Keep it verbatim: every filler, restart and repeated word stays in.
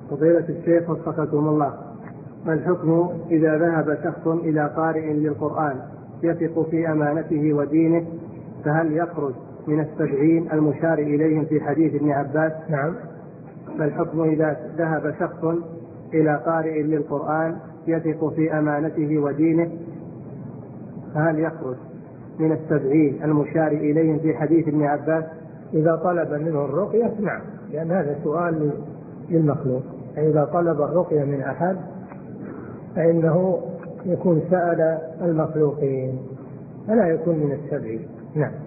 فضيلة الشيخ وفقكم الله، ما الحكم إذا ذهب شخص إلى قارئ للقرآن يثق في أمانته ودينه، فهل يخرج من السبعين المشار إليهم في حديث ابن عباس؟ نعم. ما الحكم إذا ذهب شخص إلى قارئ للقرآن يثق في أمانته ودينه، فهل يخرج من السبعين المشار إليهم في حديث ابن عباس؟ إذا طلب منه الرقية نعم، لأن هذا سؤال للمخلوق. إذا طلب الرقية من أحد فإنه يكون سأل المخلوقين فلا يكون من السبعين. نعم.